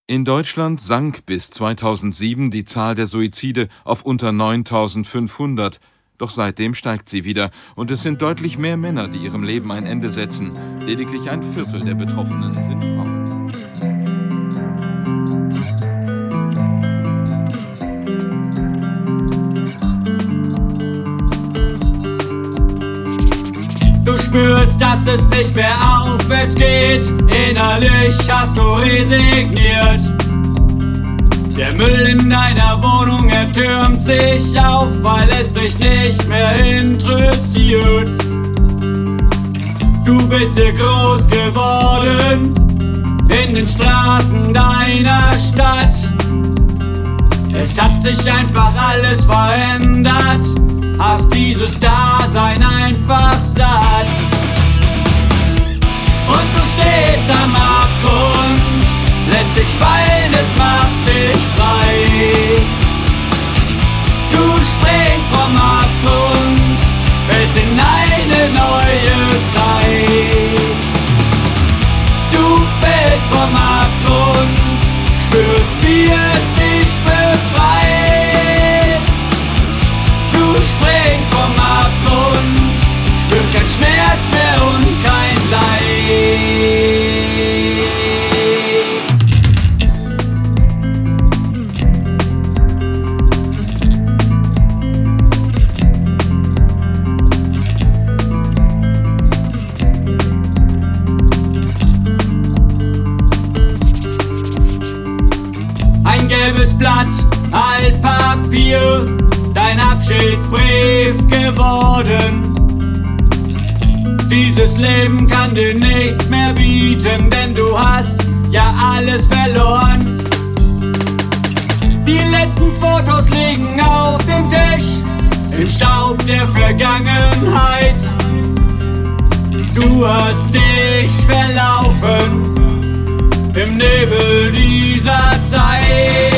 In Deutschland sank bis 2007 die Zahl der Suizide auf unter 9.500. Doch seitdem steigt sie wieder und es sind deutlich mehr Männer, die ihrem Leben ein Ende setzen. Lediglich ein Viertel der Betroffenen sind Frauen. Du spürst, dass es nicht mehr aufwärts geht. Innerlich hast du resigniert. Der Müll in deiner Wohnung ertürmt sich auf, weil es dich nicht mehr interessiert. Du bist hier groß geworden in den Straßen deiner Stadt. Es hat sich einfach alles verändert. Hast dieses Dasein einfach satt. Und du stehst am Abgrund, lässt dich fallen, es macht dich frei. Du springst vom Abgrund, fällst in eine neue Zeit. Du fällst vom Abgrund, spürst, wie es dich befreit. Du springst vom Abgrund, spürst kein Schmerz mehr und kein Leid. Ein gelbes Blatt, Altpapier, dein Abschiedsbrief geworden. Dieses Leben kann dir nichts mehr bieten, denn du hast ja alles verloren. Die letzten Fotos liegen auf dem Tisch, im Staub der Vergangenheit. Du hast dich verlaufen im Nebel dieser Zeit.